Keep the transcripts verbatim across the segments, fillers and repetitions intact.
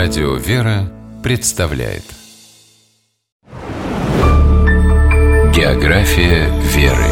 Радио «Вера» представляет География веры.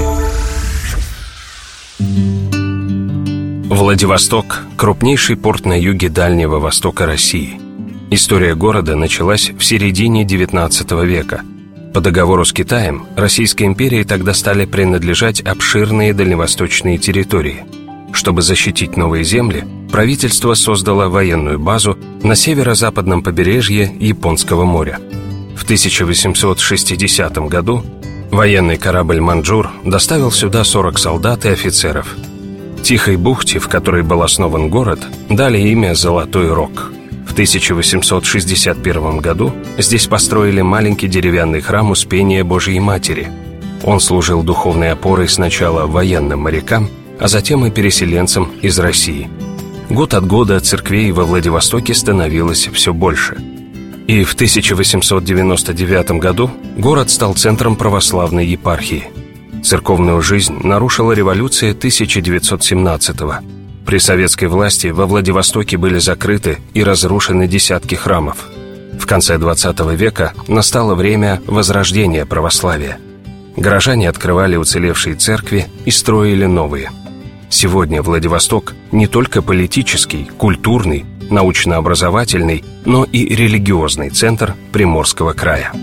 Владивосток – крупнейший порт на юге Дальнего Востока России. История города началась в середине девятнадцатого века. По договору с Китаем Российской империи тогда стали принадлежать обширные дальневосточные территории. Чтобы защитить новые земли, правительство создало военную базу на северо-западном побережье Японского моря. В тысяча восемьсот шестидесятом году военный корабль «Манчжур» доставил сюда сорок солдат и офицеров. Тихой бухте, в которой был основан город, дали имя Золотой Рог. В тысяча восемьсот шестьдесят первом году здесь построили маленький деревянный храм Успения Божией Матери. Он служил духовной опорой сначала военным морякам, а затем и переселенцам из России. Год от года церквей во Владивостоке становилось все больше. И в тысяча восемьсот девяносто девятом году город стал центром православной епархии. Церковную жизнь нарушила революция тысяча девятьсот семнадцатого. При советской власти во Владивостоке были закрыты и разрушены десятки храмов. В конце двадцатого века настало время возрождения православия. Горожане открывали уцелевшие церкви и строили новые. Сегодня Владивосток не только политический, культурный, научно-образовательный, но и религиозный центр Приморского края.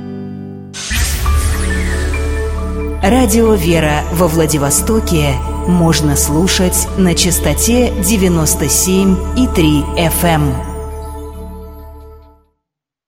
Радио «Вера» во Владивостоке можно слушать на частоте девяносто семь и три эф эм.